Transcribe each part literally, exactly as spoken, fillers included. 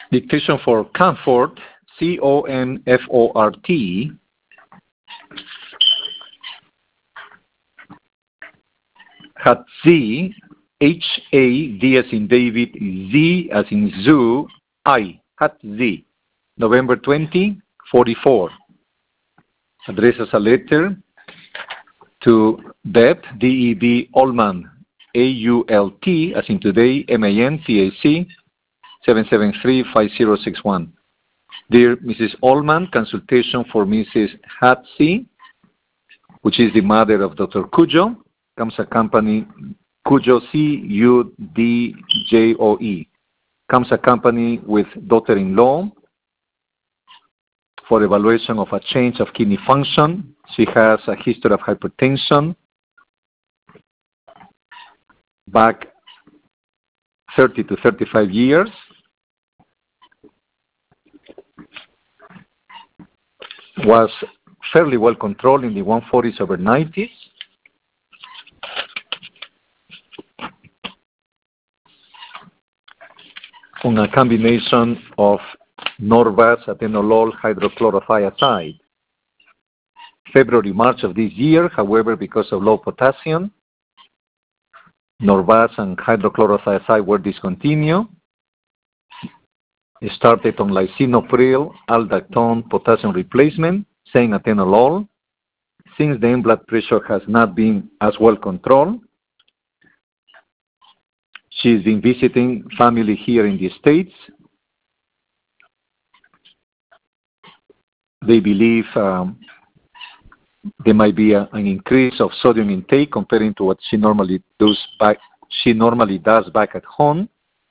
Dictation for comfort, C O N F O R T. Hatzi, H A D as in David, Z as in zoo, I, Hatzi, November twentieth, forty-four. Addresses a letter to Deb, D E B Ullman, A U L T, as in today, M A N T A C, seven seven three, five zero six one. Dear Missus Ullman, consultation for Missus Hatzi, which is the mother of Doctor Cujo, comes accompanied, Cujo, C U D J O E, comes accompanied with daughter-in-law for evaluation of a change of kidney function. She has a history of hypertension back thirty to thirty-five years. Was fairly well controlled in the one forties over nineties. On a combination of Norvasc, atenolol, hydrochlorothiazide. February, March of this year, however, because of low potassium, Norvasc and hydrochlorothiazide were discontinued. It started on lisinopril, aldactone, potassium replacement, same atenolol. Since then, blood pressure has not been as well controlled. She's been visiting family here in the States. They believe um, there might be a, an increase of sodium intake comparing to what she normally does back. She normally does back at home.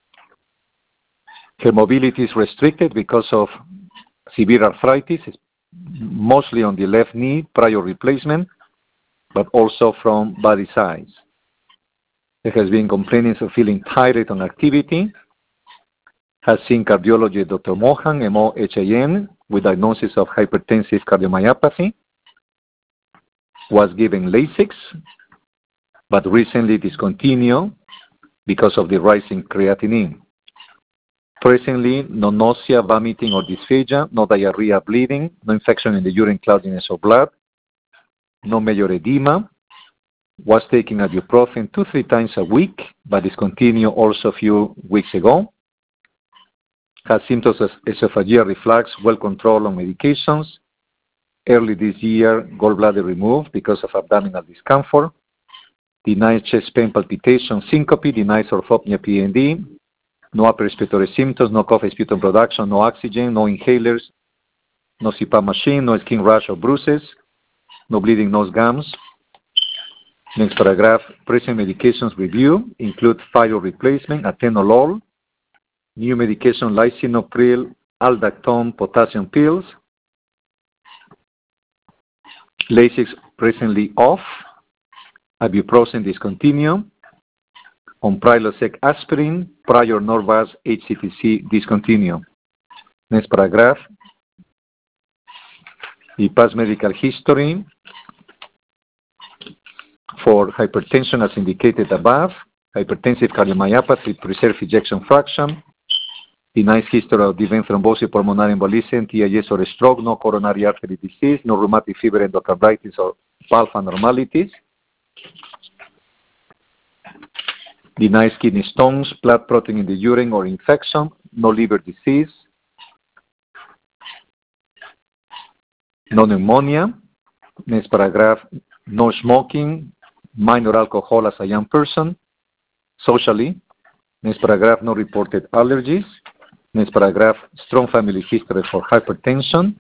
Her mobility is restricted because of severe arthritis, mostly on the left knee, prior replacement, but also from body size. There has been complaints of feeling tired on activity. Has seen cardiologist Doctor Mohan, M O H A N, with diagnosis of hypertensive cardiomyopathy. Was given Lasix, but recently discontinued because of the rising creatinine. Presently, no nausea, vomiting, or dysphagia, no diarrhea, bleeding, no infection in the urine, cloudiness of blood, no major edema. Was taking ibuprofen two, three times a week, but discontinued also a few weeks ago. Has symptoms of esophageal reflux, well controlled on medications. Early this year, gallbladder removed because of abdominal discomfort. Denies chest pain, palpitation, syncope, denies orthopnea, P N D. No upper respiratory symptoms, no cough, sputum production, no oxygen, no inhalers, no C PAP machine, no skin rash or bruises, no bleeding nose gums. Next paragraph, present medications review include thyroid replacement, atenolol, new medication lisinopril, aldactone, potassium pills, Lasix presently off, ibuprofen discontinued, on Prilosec aspirin, prior Norvasc H C T C discontinued. Next paragraph, the past medical history for hypertension as indicated above, hypertensive cardiomyopathy, preserved ejection fraction, denies history of deep vein thrombosis, pulmonary embolism, T I S or stroke, no coronary artery disease, no rheumatic fever, endocarditis, or valve abnormalities. Denies kidney stones, blood protein in the urine or infection, no liver disease, no pneumonia. Next paragraph, no smoking, minor alcohol as a young person, socially. Next paragraph, no reported allergies. Next paragraph, strong family history for hypertension.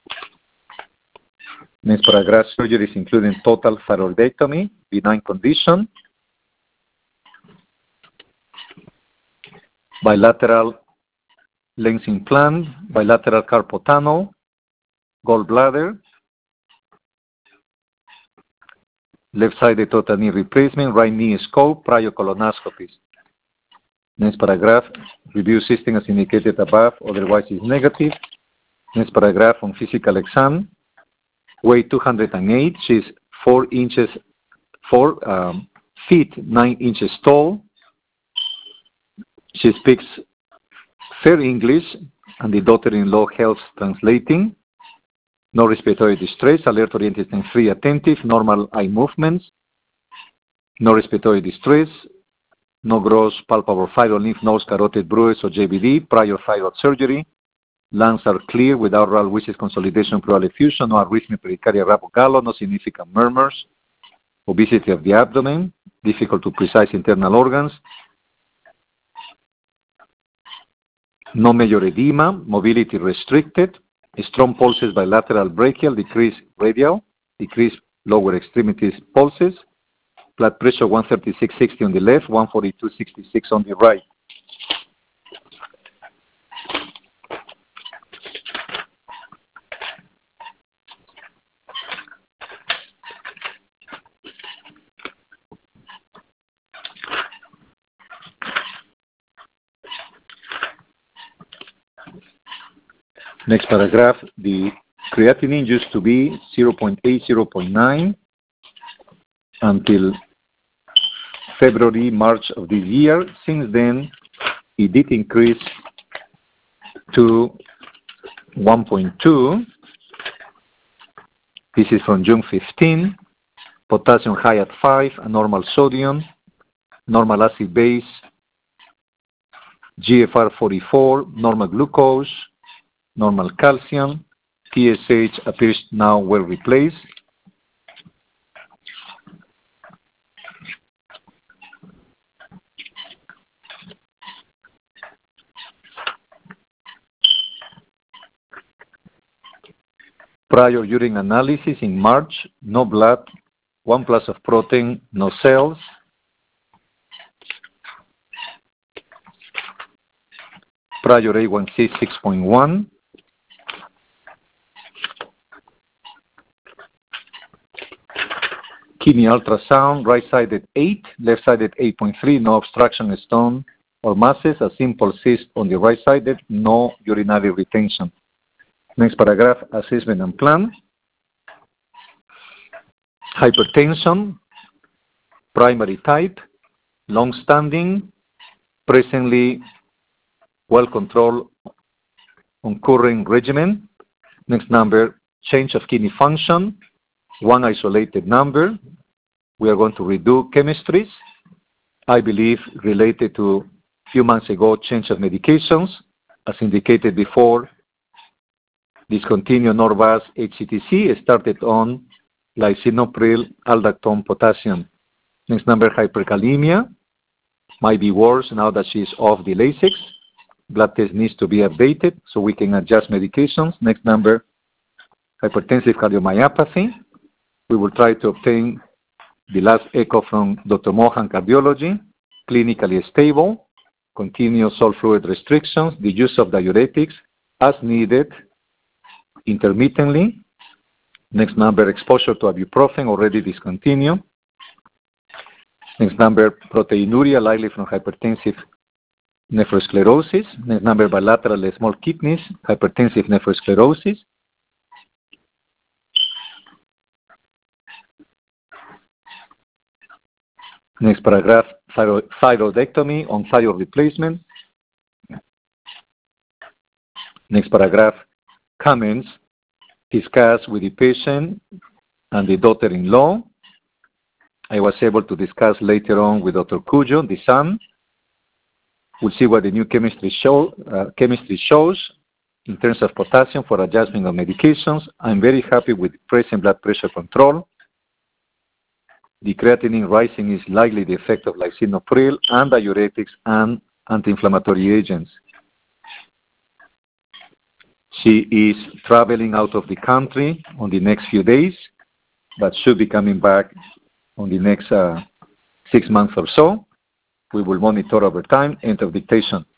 Next paragraph, surgeries including total thyroidectomy, benign condition. Bilateral lens implant, bilateral carpal tunnel, gallbladder, left-sided total knee replacement, right knee scope, prior colonoscopies. Next paragraph, review system as indicated above, otherwise is negative. Next paragraph on physical exam, weight two hundred eight, she's four inches, four um, feet, nine inches tall. She speaks fair English, and the daughter-in-law helps translating. No respiratory distress, alert-oriented and free attentive, normal eye movements. No respiratory distress, no gross palpable thyroid lymph nodes, carotid bruise, or J B D, prior thyroid surgery. Lungs are clear without oral which consolidation, pleural effusion, no arrhythmia, pericardial rapogallo, no significant murmurs. Obesity of the abdomen, difficult to precise internal organs. No major edema, mobility restricted. Strong pulses bilateral brachial, decreased radial, decreased lower extremities pulses. Blood pressure one thirty-six sixty on the left, one forty-two sixty-six on the right. Next paragraph, the creatinine used to be zero point eight, zero point nine until February, March of this year. Since then, it did increase to one point two. This is from June fifteenth. Potassium high at five, a normal sodium, normal acid base, G F R forty-four, normal glucose, normal calcium. T S H appears now well replaced. Prior urine analysis in March, no blood, one plus of protein, no cells. Prior A one C six point one. Kidney ultrasound, right-sided eight, left-sided eight point three, no obstruction, stone or masses, a simple cyst on the right-sided, no urinary retention. Next paragraph, assessment and plan. Hypertension, primary type, long-standing, presently well-controlled on current regimen. Next number, change of kidney function, one isolated number. We are going to redo chemistries, I believe related to a few months ago change of medications. As indicated before, discontinued Norvasc H C T C, started on lisinopril, aldactone, potassium. Next number, hyperkalemia, might be worse now that she's off the Lasix. Blood test needs to be updated so we can adjust medications. Next number, hypertensive cardiomyopathy. We will try to obtain the last echo from Doctor Mohan, cardiology, clinically stable, continuous salt fluid restrictions, the use of diuretics as needed, intermittently. Next number, exposure to ibuprofen, already discontinued. Next number, proteinuria, likely from hypertensive nephrosclerosis. Next number, bilateral small kidneys, hypertensive nephrosclerosis. Next paragraph, thyroid, thyroidectomy on thyroid replacement. Next paragraph, comments discussed with the patient and the daughter-in-law. I was able to discuss later on with Doctor Cujo, the son. We'll see what the new chemistry, show, uh, chemistry shows in terms of potassium for adjustment of medications. I'm very happy with present blood pressure control. The creatinine rising is likely the effect of lisinopril and diuretics and anti-inflammatory agents. She is traveling out of the country on the next few days, but should be coming back on the next uh, six months or so. We will monitor over time. End of dictation.